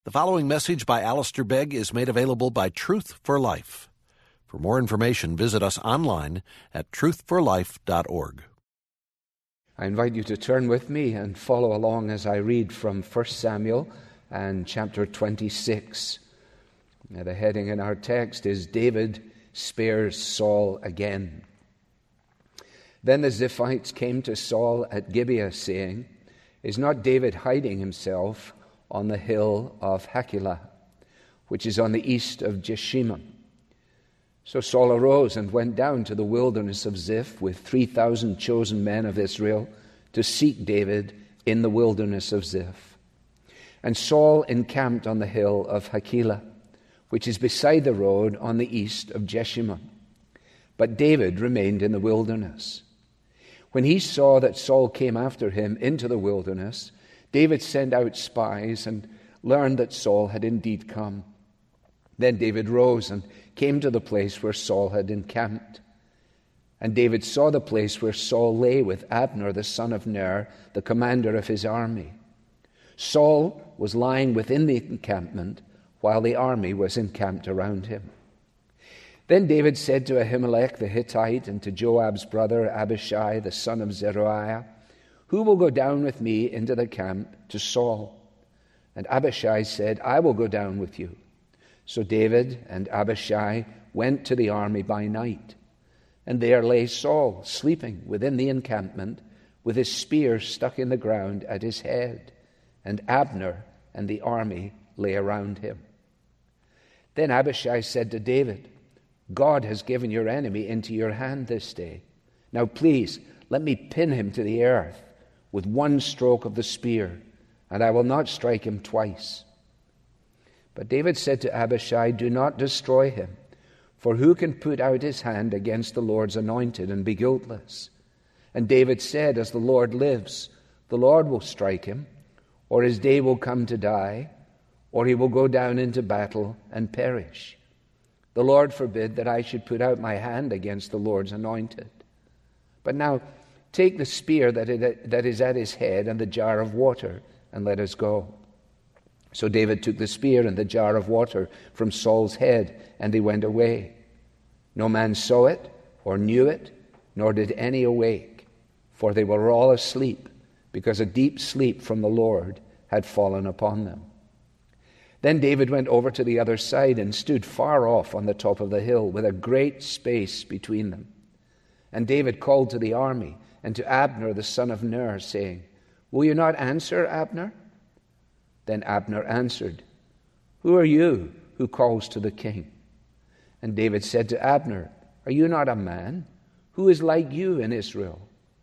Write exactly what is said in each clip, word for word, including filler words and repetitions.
The following message by Alistair Begg is made available by Truth for Life. For more information, visit us online at truth for life dot org. I invite you to turn with me and follow along as I read from First Samuel and chapter twenty-six. Now, the heading in our text is David Spares Saul Again. Then the Ziphites came to Saul at Gibeah, saying, "Is not David hiding himself on the hill of Hachilah, which is on the east of Jeshimon?" So Saul arose and went down to the wilderness of Ziph with three thousand chosen men of Israel to seek David in the wilderness of Ziph. And Saul encamped on the hill of Hachilah, which is beside the road on the east of Jeshimon. But David remained in the wilderness. When he saw that Saul came after him into the wilderness, David sent out spies and learned that Saul had indeed come. Then David rose and came to the place where Saul had encamped. And David saw the place where Saul lay with Abner the son of Ner, the commander of his army. Saul was lying within the encampment, while the army was encamped around him. Then David said to Ahimelech the Hittite and to Joab's brother Abishai the son of Zeruiah, "Who will go down with me into the camp to Saul?" And Abishai said, "I will go down with you." So David and Abishai went to the army by night. And there lay Saul, sleeping within the encampment, with his spear stuck in the ground at his head. And Abner and the army lay around him. Then Abishai said to David, "God has given your enemy into your hand this day. Now please, let me pin him to the earth with one stroke of the spear, and I will not strike him twice." But David said to Abishai, "Do not destroy him, for who can put out his hand against the Lord's anointed and be guiltless?" And David said, "As the Lord lives, the Lord will strike him, or his day will come to die, or he will go down into battle and perish. The Lord forbid that I should put out my hand against the Lord's anointed. But now take the spear that, it, that is at his head and the jar of water, and let us go." So David took the spear and the jar of water from Saul's head, and they went away. No man saw it or knew it, nor did any awake, for they were all asleep, because a deep sleep from the Lord had fallen upon them. Then David went over to the other side and stood far off on the top of the hill, with a great space between them. And David called to the army and to Abner the son of Ner, saying, "Will you not answer, Abner?" Then Abner answered, "Who are you who calls to the king?" And David said to Abner, "Are you not a man? Who is like you in Israel?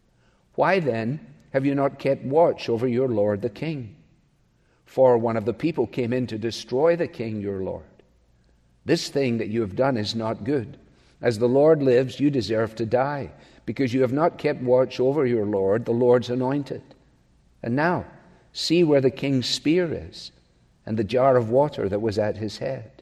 Why then have you not kept watch over your lord the king? For one of the people came in to destroy the king your lord. This thing that you have done is not good. As the Lord lives, you deserve to die, because you have not kept watch over your lord, the Lord's anointed. And now, see where the king's spear is, and the jar of water that was at his head."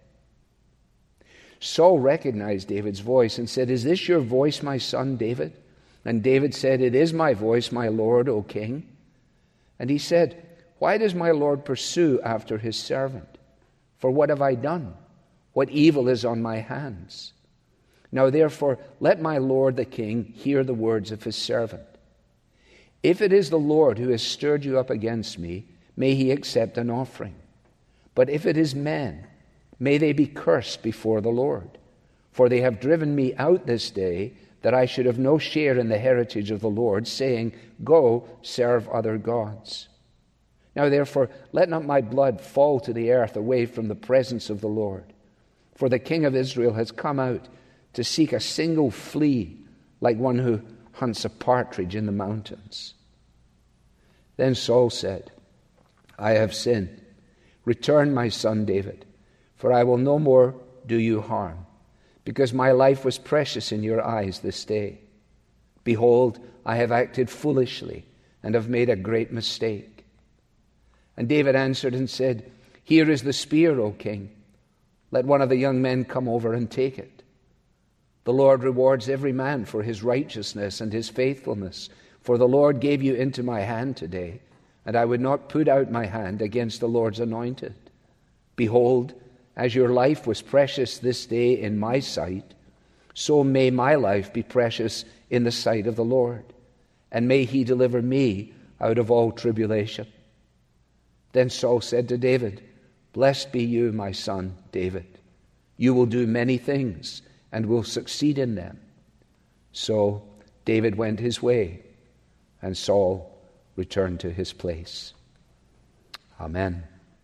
Saul recognized David's voice and said, "Is this your voice, my son David?" And David said, "It is my voice, my lord, O king." And he said, "Why does my lord pursue after his servant? For what have I done? What evil is on my hands? Now therefore, let my lord the king hear the words of his servant. If it is the Lord who has stirred you up against me, may he accept an offering. But if it is men, may they be cursed before the Lord. For they have driven me out this day, that I should have no share in the heritage of the Lord, saying, 'Go, serve other gods.' Now therefore, let not my blood fall to the earth away from the presence of the Lord. For the king of Israel has come out to seek a single flea, like one who hunts a partridge in the mountains." Then Saul said, "I have sinned. Return, my son David, for I will no more do you harm, because my life was precious in your eyes this day. Behold, I have acted foolishly and have made a great mistake." And David answered and said, "Here is the spear, O king. Let one of the young men come over and take it. The Lord rewards every man for his righteousness and his faithfulness, for the Lord gave you into my hand today, and I would not put out my hand against the Lord's anointed. Behold, as your life was precious this day in my sight, so may my life be precious in the sight of the Lord, and may he deliver me out of all tribulation. Then Saul said to David, Blessed be you, my son David. You will do many things and will succeed in them. So David went his way, and Saul returned to his place. Amen.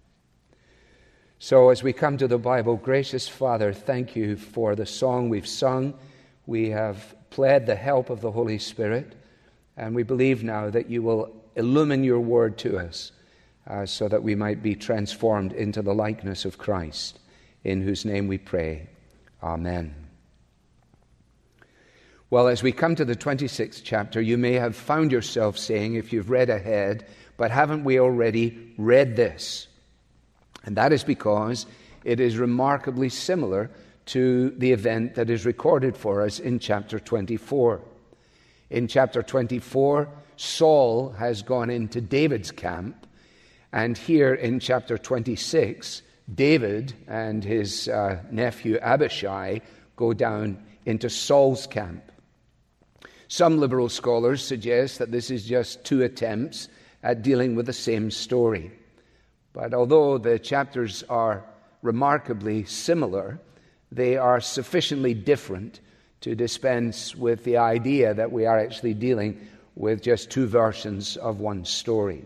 So as we come to the Bible, gracious Father, thank you for the song we've sung. We have pled the help of the Holy Spirit, and we believe now that you will illumine your word to us uh, so that we might be transformed into the likeness of Christ, in whose name we pray. Amen. Well, as we come to the twenty-sixth chapter, you may have found yourself saying, if you've read ahead, but haven't we already read this? And that is because it is remarkably similar to the event that is recorded for us in chapter twenty-four. In chapter twenty-four, Saul has gone into David's camp, and here in chapter twenty-six, David and his uh, nephew Abishai go down into Saul's camp. Some liberal scholars suggest that this is just two attempts at dealing with the same story. But although the chapters are remarkably similar, they are sufficiently different to dispense with the idea that we are actually dealing with just two versions of one story.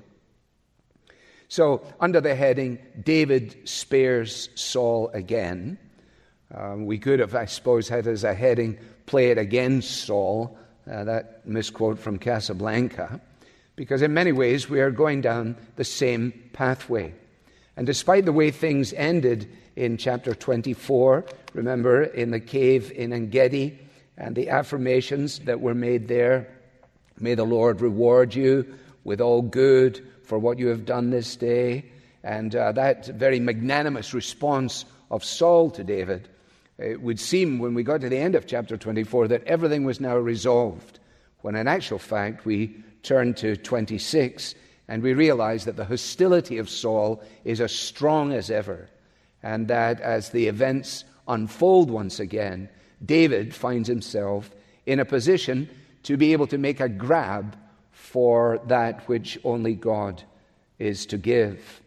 So, under the heading, David spares Saul again, um, we could have, I suppose, had as a heading, play it against Saul, uh, that misquote from Casablanca, because in many ways we are going down the same pathway. And despite the way things ended in chapter twenty-four, remember in the cave in En-Gedi, and the affirmations that were made there, may the Lord reward you with all good for what you have done this day, and uh, that very magnanimous response of Saul to David, it would seem when we got to the end of chapter twenty-four that everything was now resolved, when in actual fact we turn to twenty-six and we realize that the hostility of Saul is as strong as ever, and that as the events unfold once again, David finds himself in a position to be able to make a grab for that which only God is to give.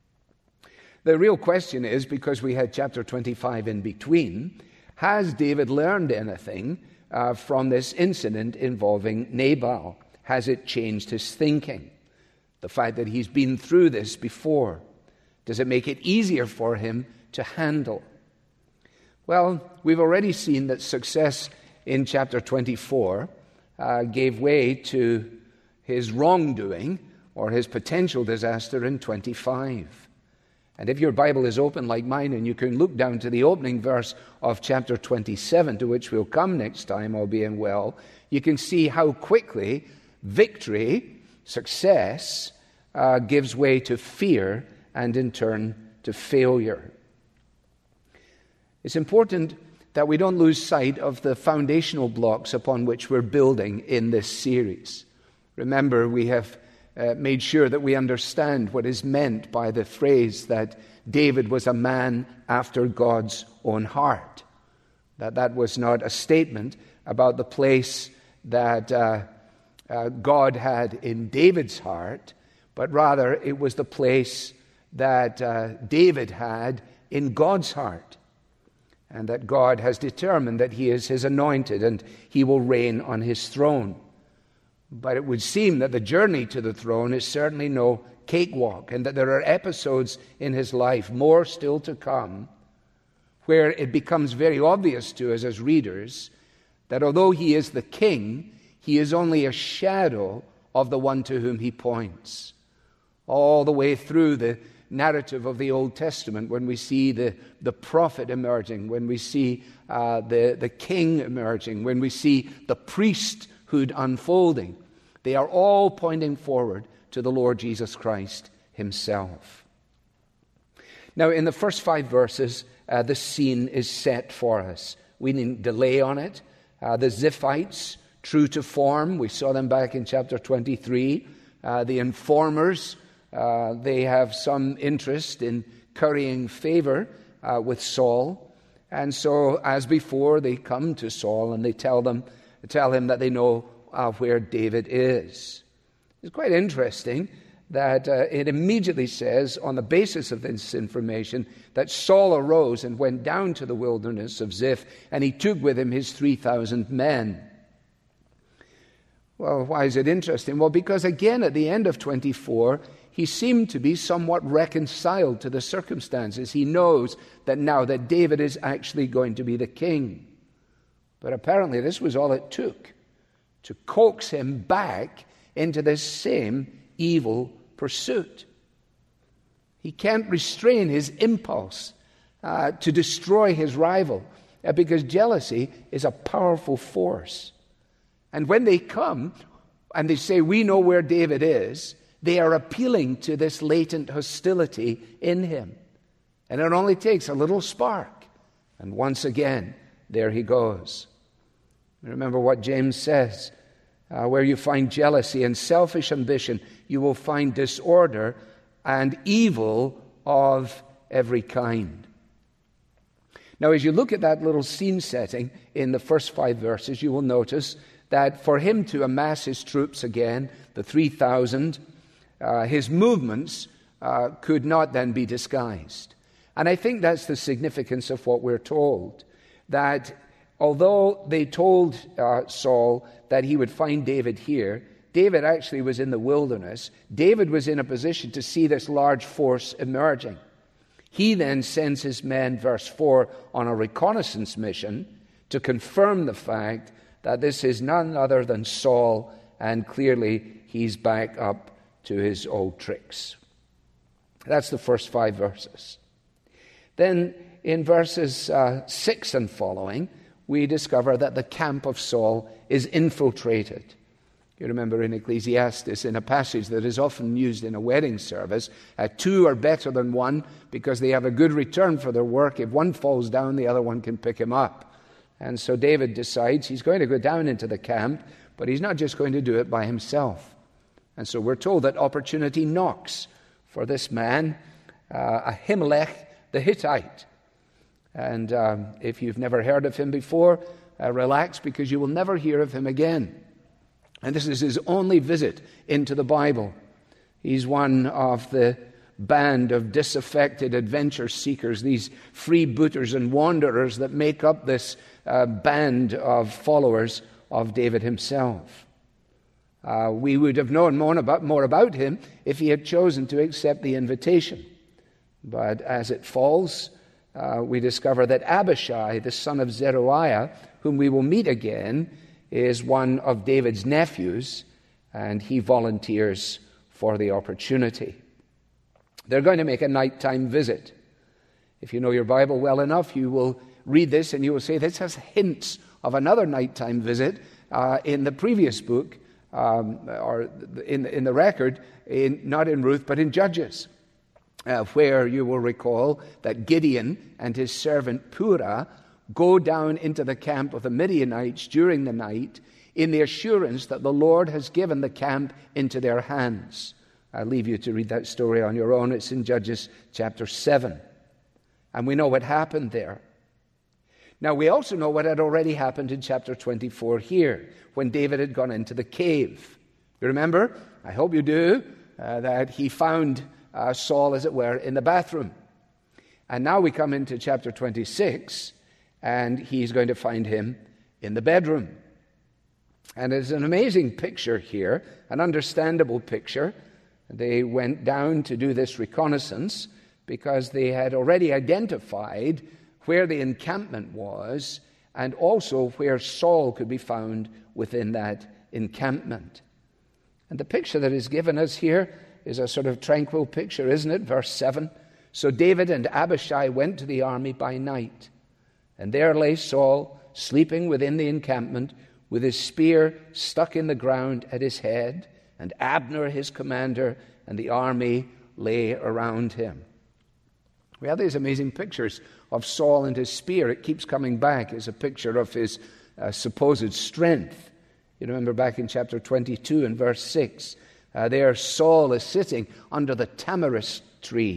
The real question is, because we had chapter twenty-five in between, has David learned anything uh, from this incident involving Nabal? Has it changed his thinking? The fact that he's been through this before, does it make it easier for him to handle? Well, we've already seen that success in chapter twenty-four uh, gave way to his wrongdoing or his potential disaster in twenty-five. And if your Bible is open like mine, and you can look down to the opening verse of chapter twenty-seven, to which we'll come next time, all being well, you can see how quickly victory, success, uh, gives way to fear and in turn to failure. It's important that we don't lose sight of the foundational blocks upon which we're building in this series. Remember, we have uh, made sure that we understand what is meant by the phrase that David was a man after God's own heart. That that was not a statement about the place that uh, uh, God had in David's heart, but rather it was the place that uh, David had in God's heart. And that God has determined that he is his anointed and he will reign on his throne. But it would seem that the journey to the throne is certainly no cakewalk, and that there are episodes in his life, more still to come, where it becomes very obvious to us as readers that although he is the king, he is only a shadow of the one to whom he points. All the way through the narrative of the Old Testament, when we see the, the prophet emerging, when we see uh, the, the king emerging, when we see the priesthood unfolding, they are all pointing forward to the Lord Jesus Christ himself. Now, in the first five verses, uh, the scene is set for us. We need delay on it. Uh, the Ziphites, true to form, we saw them back in chapter twenty-three. Uh, the informers, Uh, they have some interest in currying favor uh, with Saul. And so, as before, they come to Saul and they tell them, tell him that they know uh, where David is. It's quite interesting that uh, it immediately says, on the basis of this information, that Saul arose and went down to the wilderness of Ziph, and he took with him his three thousand men. Well, why is it interesting? Well, because again, at the end of twenty-four, he seemed to be somewhat reconciled to the circumstances. He knows that now that David is actually going to be the king. But apparently this was all it took to coax him back into this same evil pursuit. He can't restrain his impulse uh, to destroy his rival uh, because jealousy is a powerful force. And when they come and they say, we know where David is, they are appealing to this latent hostility in him. And it only takes a little spark. And once again, there he goes. Remember what James says, uh, where you find jealousy and selfish ambition, you will find disorder and evil of every kind. Now, as you look at that little scene setting in the first five verses, you will notice that for him to amass his troops again, the three thousand, uh, his movements uh, could not then be disguised. And I think that's the significance of what we're told, that although they told uh, Saul that he would find David here, David actually was in the wilderness. David was in a position to see this large force emerging. He then sends his men, verse four, on a reconnaissance mission to confirm the fact that this is none other than Saul, and clearly he's back up to his old tricks. That's the first five verses. Then in verses uh, six and following, we discover that the camp of Saul is infiltrated. You remember in Ecclesiastes, in a passage that is often used in a wedding service, uh, two are better than one because they have a good return for their work. If one falls down, the other one can pick him up. And so David decides he's going to go down into the camp, but he's not just going to do it by himself. And so we're told that opportunity knocks for this man, uh, Ahimelech the Hittite. And um, if you've never heard of him before, uh, relax, because you will never hear of him again. And this is his only visit into the Bible. He's one of the band of disaffected adventure seekers, these freebooters and wanderers that make up this uh, band of followers of David himself. Uh, we would have known more about, more about him if he had chosen to accept the invitation. But as it falls, uh, we discover that Abishai, the son of Zeruiah, whom we will meet again, is one of David's nephews, and he volunteers for the opportunity. They're going to make a nighttime visit. If you know your Bible well enough, you will read this and you will say, this has hints of another nighttime visit uh, in the previous book, um, or in, in the record, in, not in Ruth, but in Judges, uh, where you will recall that Gideon and his servant Purah go down into the camp of the Midianites during the night in the assurance that the Lord has given the camp into their hands. I'll leave you to read that story on your own. It's in Judges chapter seven. And we know what happened there. Now, we also know what had already happened in chapter twenty-four here, when David had gone into the cave. You remember? I hope you do, uh, that he found uh, Saul, as it were, in the bathroom. And now we come into chapter twenty-six, and he's going to find him in the bedroom. And it's an amazing picture here, an understandable picture. They went down to do this reconnaissance because they had already identified where the encampment was and also where Saul could be found within that encampment. And the picture that is given us here is a sort of tranquil picture, isn't it? Verse seven. So David and Abishai went to the army by night, and there lay Saul sleeping within the encampment with his spear stuck in the ground at his head, and Abner his commander, and the army lay around him. We have these amazing pictures of Saul and his spear. It keeps coming back as a picture of his uh, supposed strength. You remember back in chapter twenty-two and verse six, uh, there Saul is sitting under the tamarisk tree,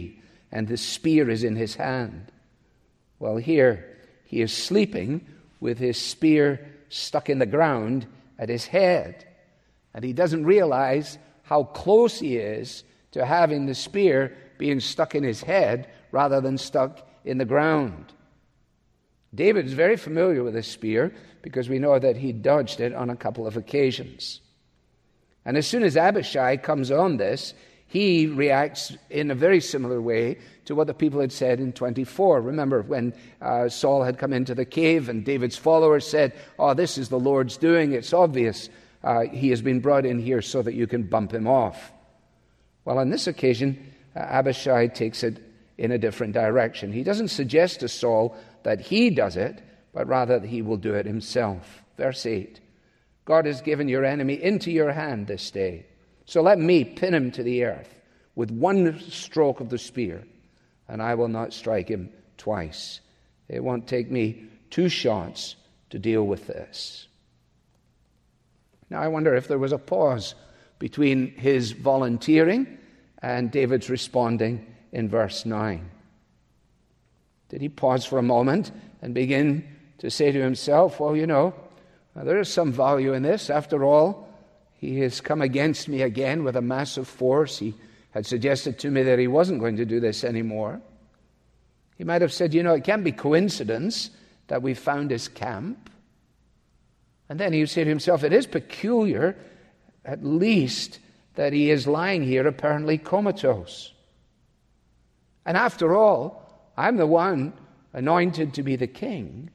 and the spear is in his hand. Well, here he is sleeping with his spear stuck in the ground at his head. And he doesn't realize how close he is to having the spear being stuck in his head rather than stuck in the ground. David is very familiar with this spear because we know that he dodged it on a couple of occasions. And as soon as Abishai comes on this, he reacts in a very similar way to what the people had said in twenty-four. Remember when uh, Saul had come into the cave and David's followers said, "Oh, this is the Lord's doing. It's obvious uh, he has been brought in here so that you can bump him off." Well, on this occasion, uh, Abishai takes it in a different direction. He doesn't suggest to Saul that he does it, but rather that he will do it himself. Verse eight, God has given your enemy into your hand this day. So let me pin him to the earth with one stroke of the spear, and I will not strike him twice. It won't take me two shots to deal with this. Now I wonder if there was a pause between his volunteering and David's responding in verse nine. Did he pause for a moment and begin to say to himself, well, you know, there is some value in this. After all, he has come against me again with a massive force. He had suggested to me that he wasn't going to do this anymore. He might have said, you know, it can't be coincidence that we found his camp. And then he would say to himself, it is peculiar, at least, that he is lying here apparently comatose. And after all, I'm the one anointed to be the king.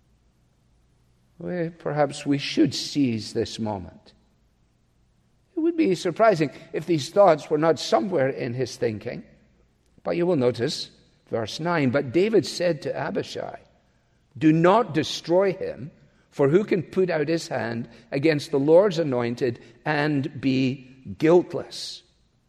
Well, perhaps we should seize this moment. It would be surprising if these thoughts were not somewhere in his thinking. But you will notice, verse nine, but David said to Abishai, do not destroy him, for who can put out his hand against the Lord's anointed and be guiltless?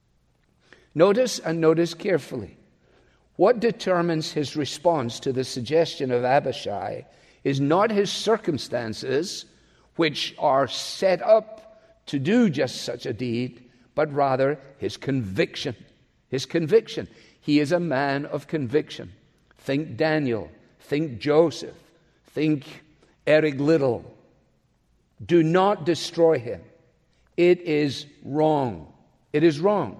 Notice and notice carefully. What determines his response to the suggestion of Abishai is not his circumstances, which are set up to do just such a deed, but rather his conviction. His conviction. He is a man of conviction. Think Daniel. Think Joseph. Think Eric Liddell. Do not destroy him. It is wrong. It is wrong.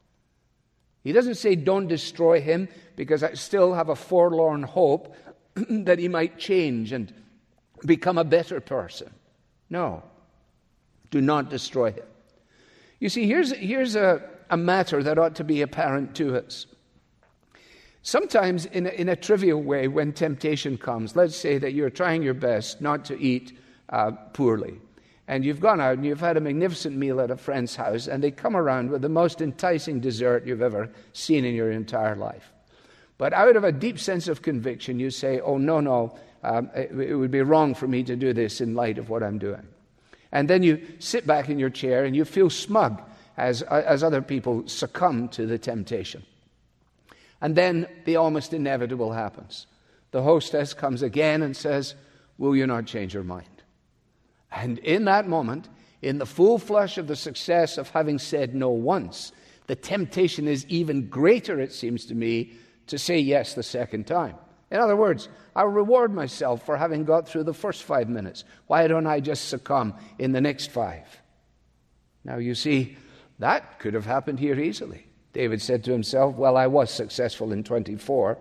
He doesn't say don't destroy him because I still have a forlorn hope that he might change and become a better person. No. Do not destroy him. You see, here's, here's a, a matter that ought to be apparent to us. Sometimes in a, in a trivial way, when temptation comes, let's say that you're trying your best not to eat uh, poorly, and you've gone out and you've had a magnificent meal at a friend's house, and they come around with the most enticing dessert you've ever seen in your entire life. But out of a deep sense of conviction, you say, oh, no, no, um, it, it would be wrong for me to do this in light of what I'm doing. And then you sit back in your chair and you feel smug as, as other people succumb to the temptation. And then the almost inevitable happens. The hostess comes again and says, will you not change your mind? And in that moment, in the full flush of the success of having said no once, the temptation is even greater, it seems to me, to say yes the second time. In other words, I'll reward myself for having got through the first five minutes. Why don't I just succumb in the next five? Now, you see, that could have happened here easily. David said to himself, well, I was successful in twenty-four,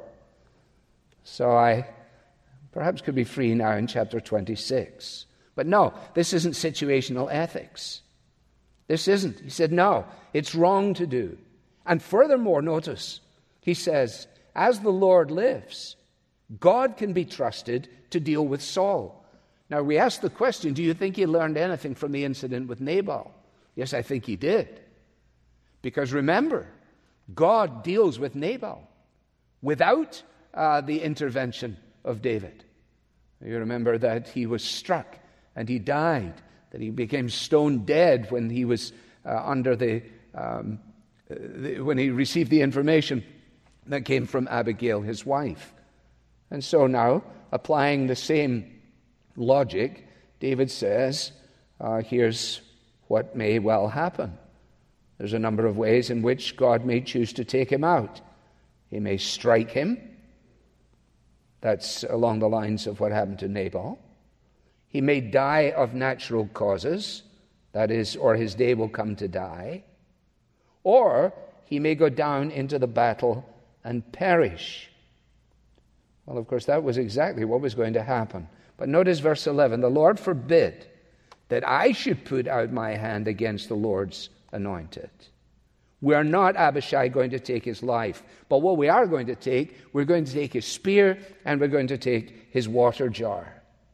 so I perhaps could be free now in chapter twenty-six. But no, this isn't situational ethics. This isn't. He said, no, it's wrong to do. And furthermore, notice, he says, as the Lord lives, God can be trusted to deal with Saul. Now, we ask the question, do you think he learned anything from the incident with Nabal? Yes, I think he did. Because remember, God deals with Nabal without uh, the intervention of David. You remember that he was struck and he died, that he became stone dead when he was uh, under the, um, the, when he received the information that came from Abigail, his wife. And so now, applying the same logic, David says, uh, here's what may well happen. There's a number of ways in which God may choose to take him out. He may strike him. That's along the lines of what happened to Nabal. He may die of natural causes, that is, or his day will come to die. Or he may go down into the battle and perish. Well, of course, that was exactly what was going to happen. But notice verse eleven, the Lord forbid that I should put out my hand against the Lord's anointed. We are not, Abishai, going to take his life. But what we are going to take, we're going to take his spear and we're going to take his water jar.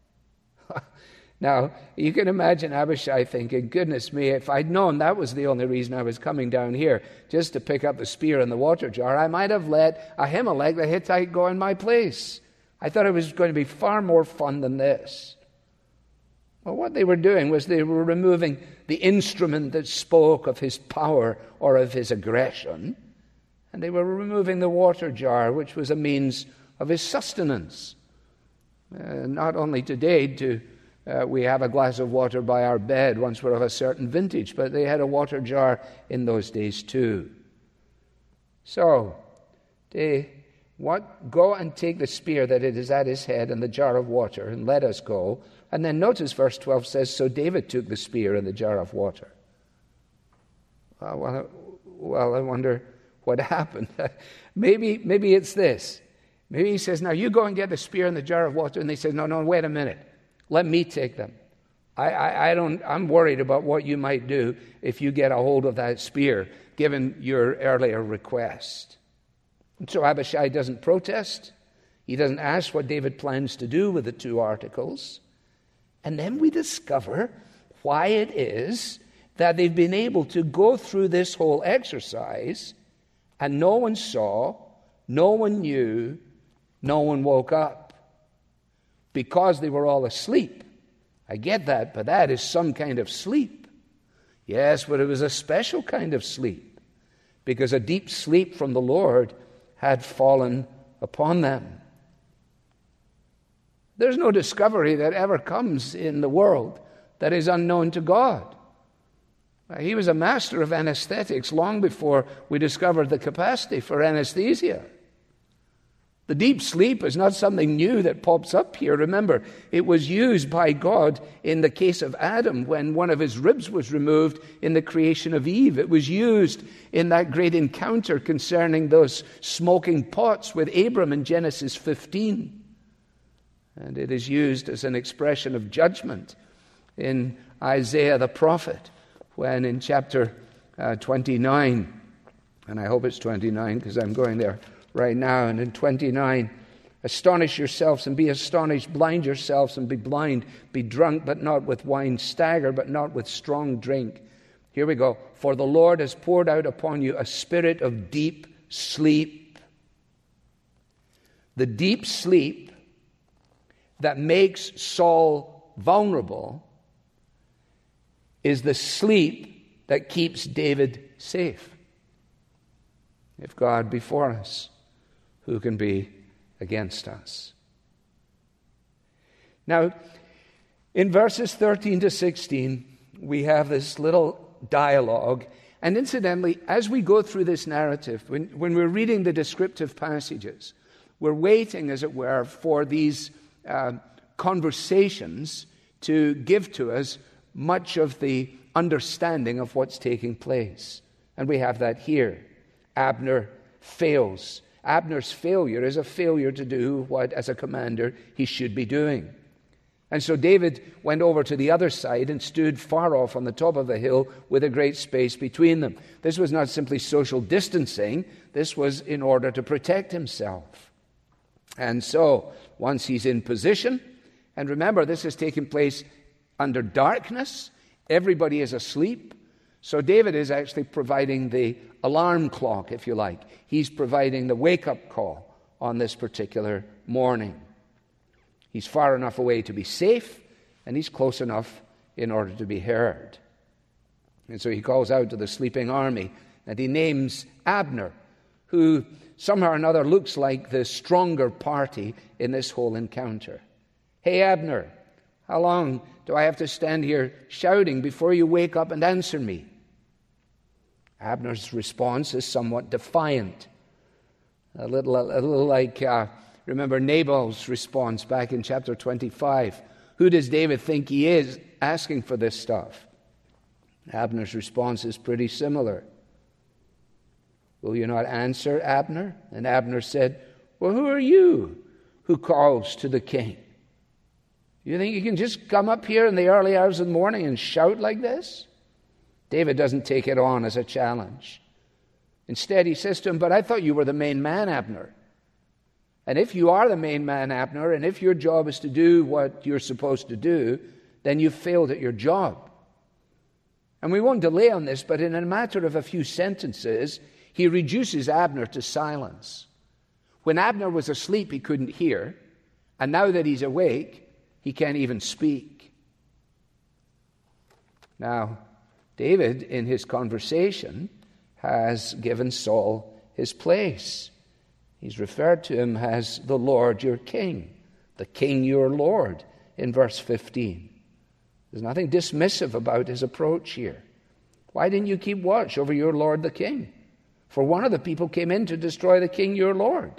Now, you can imagine Abishai thinking, goodness me, if I'd known that was the only reason I was coming down here, just to pick up the spear and the water jar, I might have let Ahimelech the Hittite go in my place. I thought it was going to be far more fun than this. Well, what they were doing was they were removing the instrument that spoke of his power or of his aggression, and they were removing the water jar, which was a means of his sustenance. Uh, not only today do uh, we have a glass of water by our bed once we're of a certain vintage, but they had a water jar in those days too. So, they what go and take the spear that it is at his head and the jar of water, and let us go. And then notice verse twelve says, so David took the spear and the jar of water. Uh, well, well, I wonder what happened. maybe, maybe it's this. Maybe he says, now you go and get the spear and the jar of water. And they say, no, no, wait a minute. Let me take them. I, I, I don't, I'm worried about what you might do if you get a hold of that spear, given your earlier request. And so Abishai doesn't protest. He doesn't ask what David plans to do with the two articles. And then we discover why it is that they've been able to go through this whole exercise and no one saw, no one knew, no one woke up. Because they were all asleep. I get that, but that is some kind of sleep. Yes, but it was a special kind of sleep, because a deep sleep from the Lord had fallen upon them. There's no discovery that ever comes in the world that is unknown to God. He was a master of anesthetics long before we discovered the capacity for anesthesia. The deep sleep is not something new that pops up here. Remember, it was used by God in the case of Adam when one of his ribs was removed in the creation of Eve. It was used in that great encounter concerning those smoking pots with Abram in Genesis fifteen. And it is used as an expression of judgment in Isaiah the prophet, when in chapter uh, twenty-nine, and I hope it's twenty-nine because I'm going there right now, and in twenty-nine, astonish yourselves and be astonished, blind yourselves and be blind, be drunk but not with wine, stagger but not with strong drink. Here we go. For the Lord has poured out upon you a spirit of deep sleep. The deep sleep that makes Saul vulnerable is the sleep that keeps David safe. If God be for us, who can be against us? Now, in verses thirteen to sixteen, we have this little dialogue. And incidentally, as we go through this narrative, when, when we're reading the descriptive passages, we're waiting, as it were, for these uh, conversations to give to us much of the understanding of what's taking place. And we have that here. Abner fails. Abner's failure is a failure to do what, as a commander, he should be doing. And so David went over to the other side and stood far off on the top of the hill with a great space between them. This was not simply social distancing. This was in order to protect himself. And so, once he's in position, and remember, this is taking place under darkness. Everybody is asleep. So David is actually providing the alarm clock, if you like. He's providing the wake-up call on this particular morning. He's far enough away to be safe, and he's close enough in order to be heard. And so he calls out to the sleeping army, and he names Abner, who somehow or another looks like the stronger party in this whole encounter. Hey, Abner, how long do I have to stand here shouting before you wake up and answer me? Abner's response is somewhat defiant. A little, a little like, uh, remember Nabal's response back in chapter twenty-five. Who does David think he is asking for this stuff? Abner's response is pretty similar. Will you not answer, Abner? And Abner said, well, who are you who calls to the king? You think you can just come up here in the early hours of the morning and shout like this? David doesn't take it on as a challenge. Instead, he says to him, but I thought you were the main man, Abner. And if you are the main man, Abner, and if your job is to do what you're supposed to do, then you've failed at your job. And we won't delay on this, but in a matter of a few sentences, he reduces Abner to silence. When Abner was asleep, he couldn't hear. And now that he's awake, he can't even speak. Now, David, in his conversation, has given Saul his place. He's referred to him as the Lord your King, the King your Lord, in verse fifteen. There's nothing dismissive about his approach here. Why didn't you keep watch over your Lord the King? For one of the people came in to destroy the King your Lord.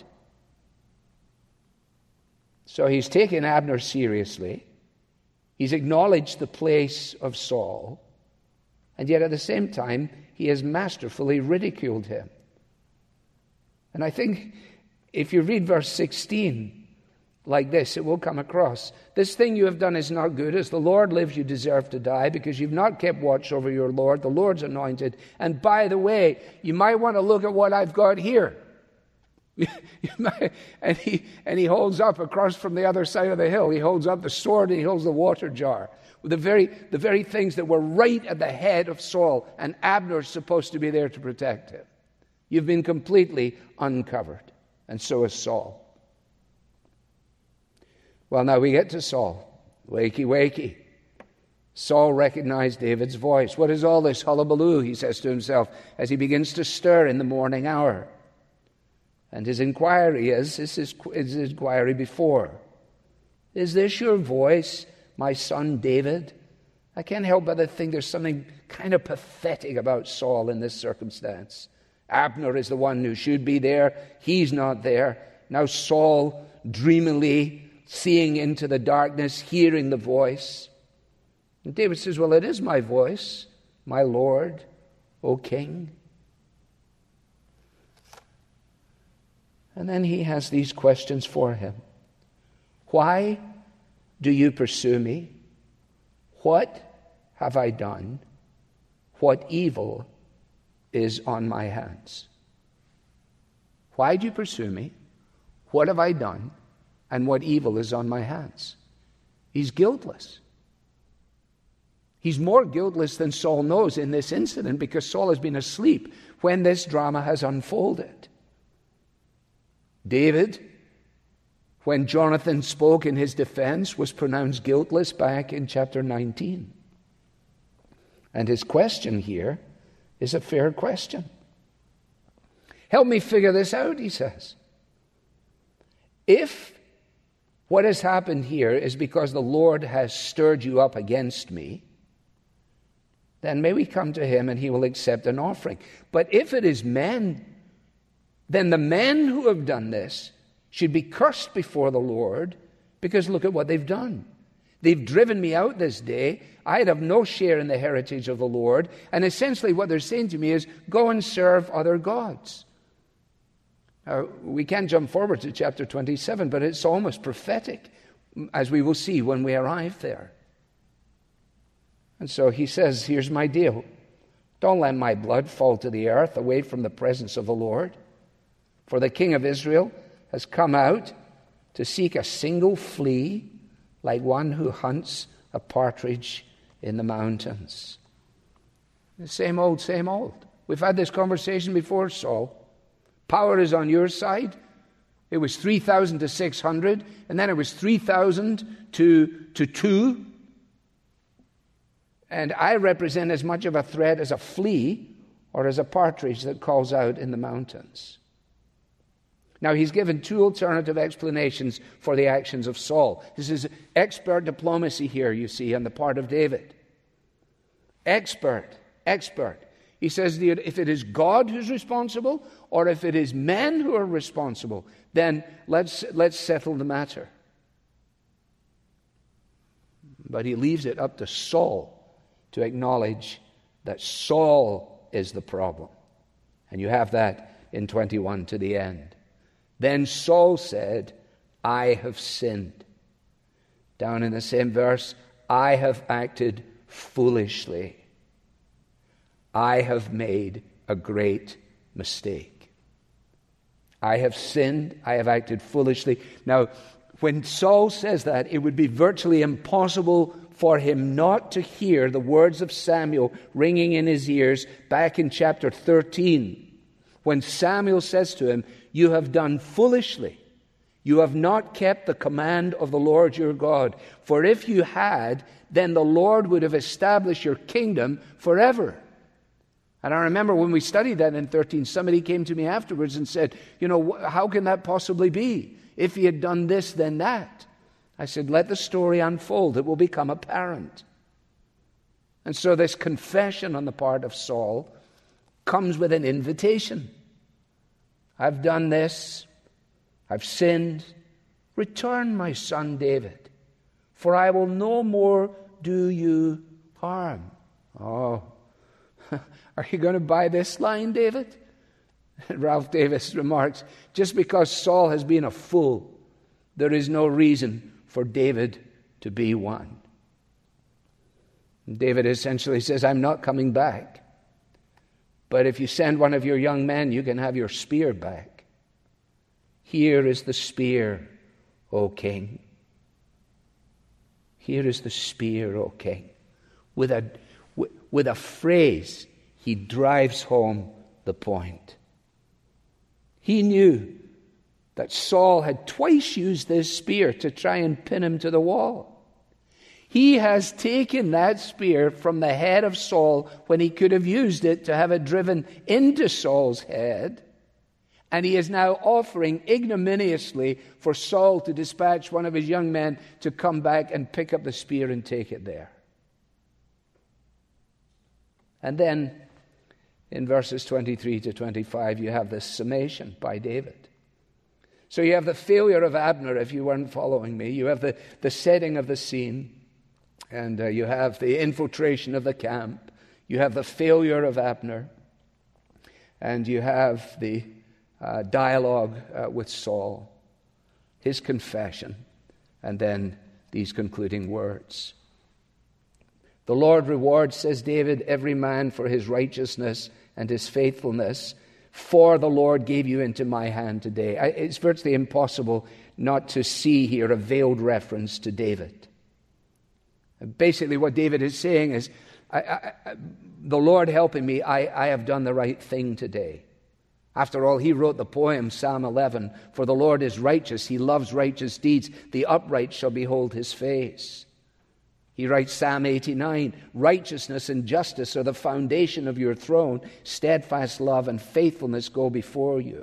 So he's taken Abner seriously. He's acknowledged the place of Saul. And yet at the same time, he has masterfully ridiculed him. And I think if you read verse sixteen like this, it will come across. This thing you have done is not good. As the Lord lives, you deserve to die, because you've not kept watch over your Lord, the Lord's anointed. And by the way, you might want to look at what I've got here. and he and he holds up across from the other side of the hill. He holds up the sword and he holds the water jar. The very, the very things that were right at the head of Saul, and Abner's supposed to be there to protect him. You've been completely uncovered, and so is Saul. Well, now we get to Saul. Wakey, wakey. Saul recognized David's voice. What is all this hullabaloo, he says to himself, as he begins to stir in the morning hour. And his inquiry is, this is his inquiry before, is this your voice, my son David? I can't help but think there's something kind of pathetic about Saul in this circumstance. Abner is the one who should be there. He's not there. Now Saul, dreamily seeing into the darkness, hearing the voice. And David says, well, it is my voice, my Lord, O King. And then he has these questions for him. Why do you pursue me? What have I done? What evil is on my hands? Why do you pursue me? What have I done? And what evil is on my hands? He's guiltless. He's more guiltless than Saul knows in this incident, because Saul has been asleep when this drama has unfolded. David, when Jonathan spoke in his defense, was pronounced guiltless back in chapter nineteen. And his question here is a fair question. Help me figure this out, he says. If what has happened here is because the Lord has stirred you up against me, then may we come to him and he will accept an offering. But if it is men, then the men who have done this should be cursed before the Lord, because look at what they've done. They've driven me out this day. I'd have no share in the heritage of the Lord. And essentially what they're saying to me is, go and serve other gods. Now, we can jump forward to chapter twenty-seven, but it's almost prophetic, as we will see when we arrive there. And so he says, here's my deal. Don't let my blood fall to the earth away from the presence of the Lord. For the king of Israel has come out to seek a single flea, like one who hunts a partridge in the mountains. The same old, same old. We've had this conversation before, Saul. Power is on your side. It was three thousand to six hundred, and then it was three thousand to, to two. And I represent as much of a threat as a flea or as a partridge that calls out in the mountains. Now, he's given two alternative explanations for the actions of Saul. This is expert diplomacy here, you see, on the part of David. Expert, expert. He says, if it is God who's responsible, or if it is men who are responsible, then let's, let's settle the matter. But he leaves it up to Saul to acknowledge that Saul is the problem. And you have that in twenty-one to the end. Then Saul said, I have sinned. Down in the same verse, I have acted foolishly. I have made a great mistake. I have sinned. I have acted foolishly. Now, when Saul says that, it would be virtually impossible for him not to hear the words of Samuel ringing in his ears back in chapter thirteen, when Samuel says to him, you have done foolishly. You have not kept the command of the Lord your God. For if you had, then the Lord would have established your kingdom forever. And I remember when we studied that in thirteen, somebody came to me afterwards and said, you know, how can that possibly be? If he had done this, then that. I said, let the story unfold. It will become apparent. And so this confession on the part of Saul comes with an invitation. I've done this. I've sinned. Return, my son David, for I will no more do you harm. Oh, are you going to buy this line, David? Ralph Davis remarks, just because Saul has been a fool, there is no reason for David to be one. And David essentially says, I'm not coming back. But if you send one of your young men, you can have your spear back. Here is the spear, O king. Here is the spear, O king. With a, with a phrase, he drives home the point. He knew that Saul had twice used this spear to try and pin him to the wall. He has taken that spear from the head of Saul when he could have used it to have it driven into Saul's head. And he is now offering ignominiously for Saul to dispatch one of his young men to come back and pick up the spear and take it there. And then in verses twenty-three to twenty-five, you have this summation by David. So you have the failure of Abner, if you weren't following me. You have the, the setting of the scene. And uh, you have the infiltration of the camp. You have the failure of Abner. And you have the uh, dialogue uh, with Saul, his confession, and then these concluding words. The Lord rewards, says David, every man for his righteousness and his faithfulness, for the Lord gave you into my hand today. I, it's virtually impossible not to see here a veiled reference to David. Basically what David is saying is, I, I, I, the Lord helping me, I, I have done the right thing today. After all, he wrote the poem, Psalm eleven, for the Lord is righteous, he loves righteous deeds, the upright shall behold his face. He writes Psalm eighty-nine, righteousness and justice are the foundation of your throne, steadfast love and faithfulness go before you.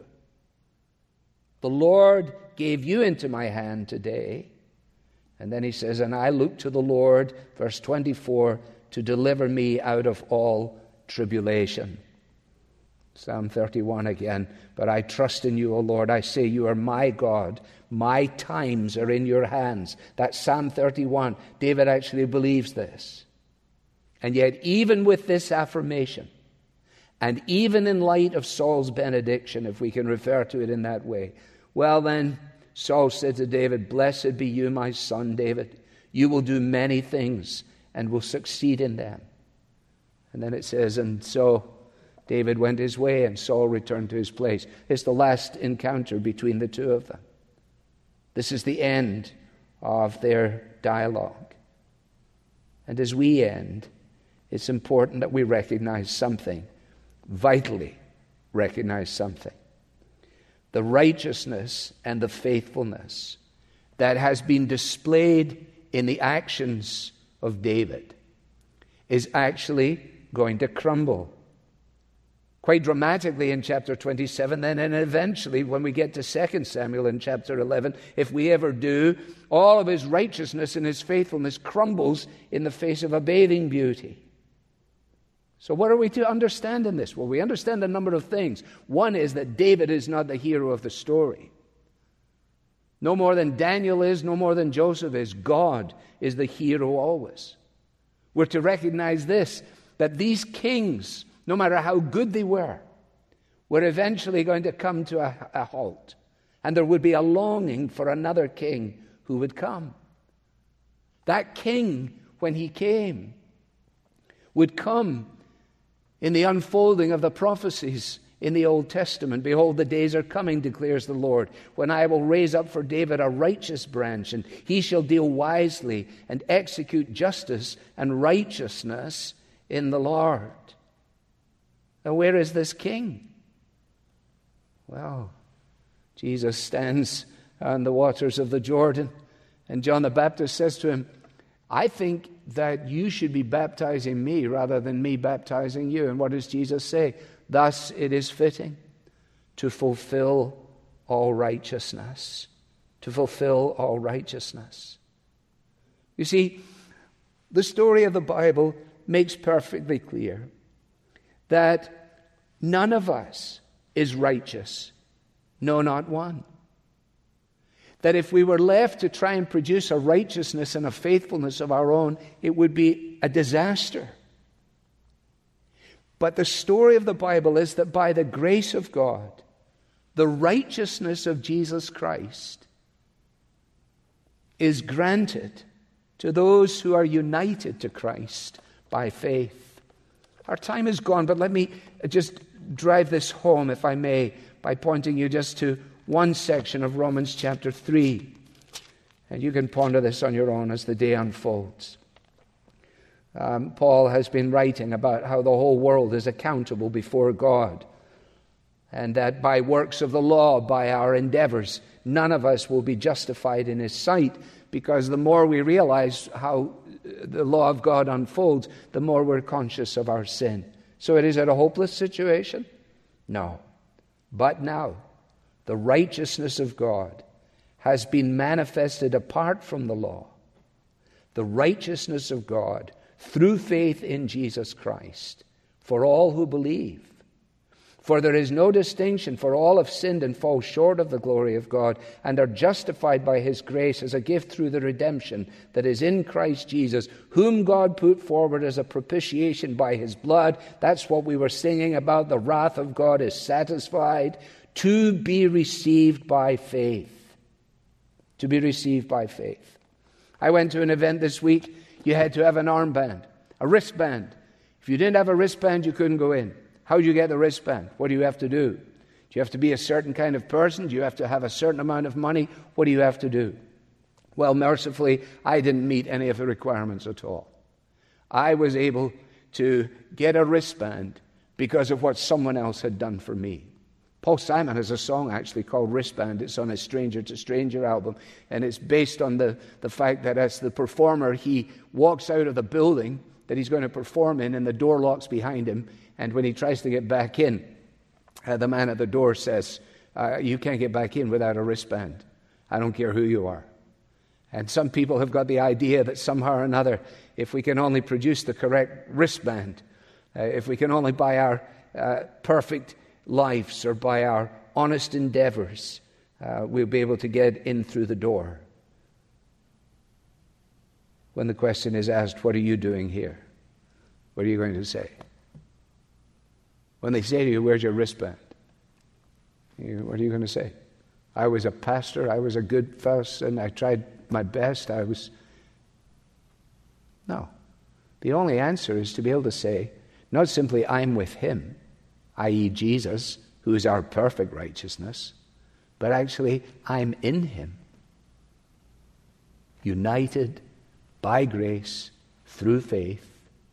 The Lord gave you into my hand today. And then he says, and I look to the Lord, verse twenty-four, to deliver me out of all tribulation. Psalm thirty-one again, but I trust in you, O Lord. I say you are my God. My times are in your hands. That's Psalm thirty-one. David actually believes this. And yet, even with this affirmation, and even in light of Saul's benediction, if we can refer to it in that way, well then, Saul said to David, blessed be you, my son David. You will do many things and will succeed in them. And then it says, and so David went his way and Saul returned to his place. It's the last encounter between the two of them. This is the end of their dialogue. And as we end, it's important that we recognize something, vitally recognize something. The righteousness and the faithfulness that has been displayed in the actions of David is actually going to crumble. Quite dramatically in chapter twenty-seven, then, and eventually when we get to Second Samuel in chapter eleven, if we ever do, all of his righteousness and his faithfulness crumbles in the face of a bathing beauty. So what are we to understand in this? Well, we understand a number of things. One is that David is not the hero of the story. No more than Daniel is, no more than Joseph is. God is the hero always. We're to recognize this, that these kings, no matter how good they were, were eventually going to come to a, a halt. And there would be a longing for another king who would come. That king, when he came, would come in the unfolding of the prophecies in the Old Testament. Behold, the days are coming, declares the Lord, when I will raise up for David a righteous branch, and he shall deal wisely and execute justice and righteousness in the Lord. Now, where is this king? Well, Jesus stands on the waters of the Jordan, and John the Baptist says to him, I think that you should be baptizing me rather than me baptizing you. And what does Jesus say? Thus it is fitting to fulfill all righteousness. To fulfill all righteousness. You see, the story of the Bible makes perfectly clear that none of us is righteous. No, not one. That if we were left to try and produce a righteousness and a faithfulness of our own, it would be a disaster. But the story of the Bible is that by the grace of God, the righteousness of Jesus Christ is granted to those who are united to Christ by faith. Our time is gone, but let me just drive this home, if I may, by pointing you just to one section of Romans chapter three. And you can ponder this on your own as the day unfolds. Um, Paul has been writing about how the whole world is accountable before God, and that by works of the law, by our endeavors, none of us will be justified in his sight, because the more we realize how the law of God unfolds, the more we're conscious of our sin. So it is it a hopeless situation? No. But now, the righteousness of God has been manifested apart from the law. The righteousness of God through faith in Jesus Christ for all who believe. For there is no distinction, for all have sinned and fall short of the glory of God, and are justified by his grace as a gift through the redemption that is in Christ Jesus, whom God put forward as a propitiation by his blood. That's what we were singing about. The wrath of God is satisfied, to be received by faith. To be received by faith. I went to an event this week. You had to have an armband, a wristband. If you didn't have a wristband, you couldn't go in. How do you get the wristband? What do you have to do? Do you have to be a certain kind of person? Do you have to have a certain amount of money? What do you have to do? Well, mercifully, I didn't meet any of the requirements at all. I was able to get a wristband because of what someone else had done for me. Paul Simon has a song actually called Wristband. It's on his Stranger to Stranger album, and it's based on the, the fact that as the performer, he walks out of the building that he's going to perform in, and the door locks behind him, and when he tries to get back in, uh, the man at the door says, uh, you can't get back in without a wristband. I don't care who you are. And some people have got the idea that somehow or another, if we can only produce the correct wristband, uh, if we can only buy our uh, perfect lives or by our honest endeavors, uh, we'll be able to get in through the door. When the question is asked, what are you doing here? What are you going to say? When they say to you, where's your wristband? You, what are you going to say? I was a pastor, I was a good person, I tried my best, I was... No. The only answer is to be able to say, not simply I'm with him, that is Jesus, who is our perfect righteousness, but actually I'm in him, united by grace through faith,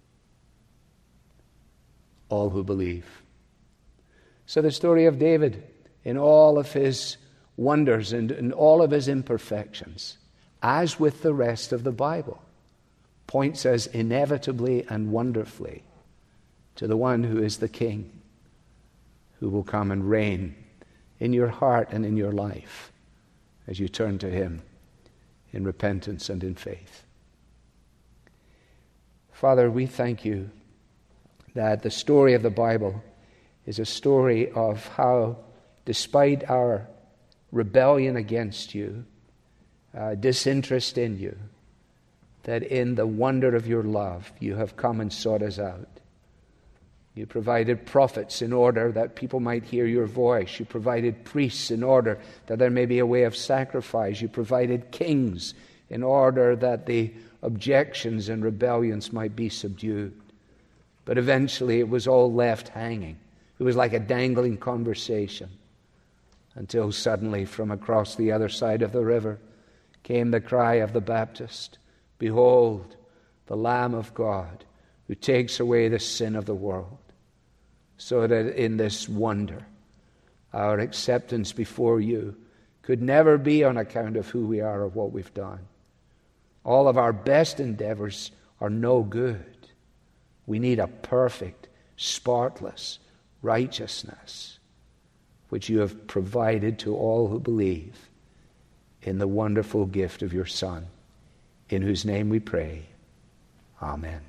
all who believe. So the story of David, in all of his wonders and in all of his imperfections, as with the rest of the Bible, points us inevitably and wonderfully to the one who is the King, who will come and reign in your heart and in your life as you turn to him in repentance and in faith. Father, we thank you that the story of the Bible is a story of how, despite our rebellion against you, uh, disinterest in you, that in the wonder of your love, you have come and sought us out. You provided prophets in order that people might hear your voice. You provided priests in order that there may be a way of sacrifice. You provided kings in order that the objections and rebellions might be subdued. But eventually it was all left hanging. It was like a dangling conversation, until suddenly from across the other side of the river came the cry of the Baptist, "Behold, the Lamb of God, who takes away the sin of the world." So that in this wonder, our acceptance before you could never be on account of who we are or what we've done. All of our best endeavors are no good. We need a perfect, spotless righteousness, which you have provided to all who believe in the wonderful gift of your Son, in whose name we pray. Amen.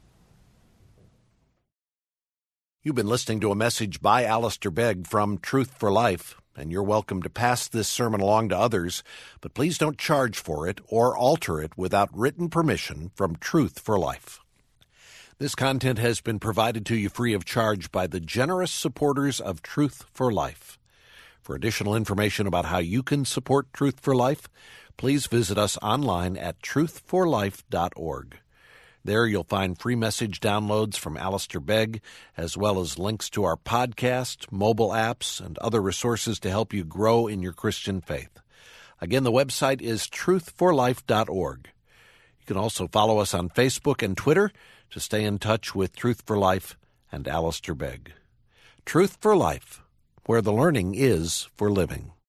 You've been listening to a message by Alistair Begg from Truth for Life, and you're welcome to pass this sermon along to others, but please don't charge for it or alter it without written permission from Truth for Life. This content has been provided to you free of charge by the generous supporters of Truth for Life. For additional information about how you can support Truth for Life, please visit us online at truth for life dot org. There you'll find free message downloads from Alistair Begg, as well as links to our podcast, mobile apps, and other resources to help you grow in your Christian faith. Again, the website is truth for life dot org. You can also follow us on Facebook and Twitter to stay in touch with Truth for Life and Alistair Begg. Truth for Life, where the learning is for living.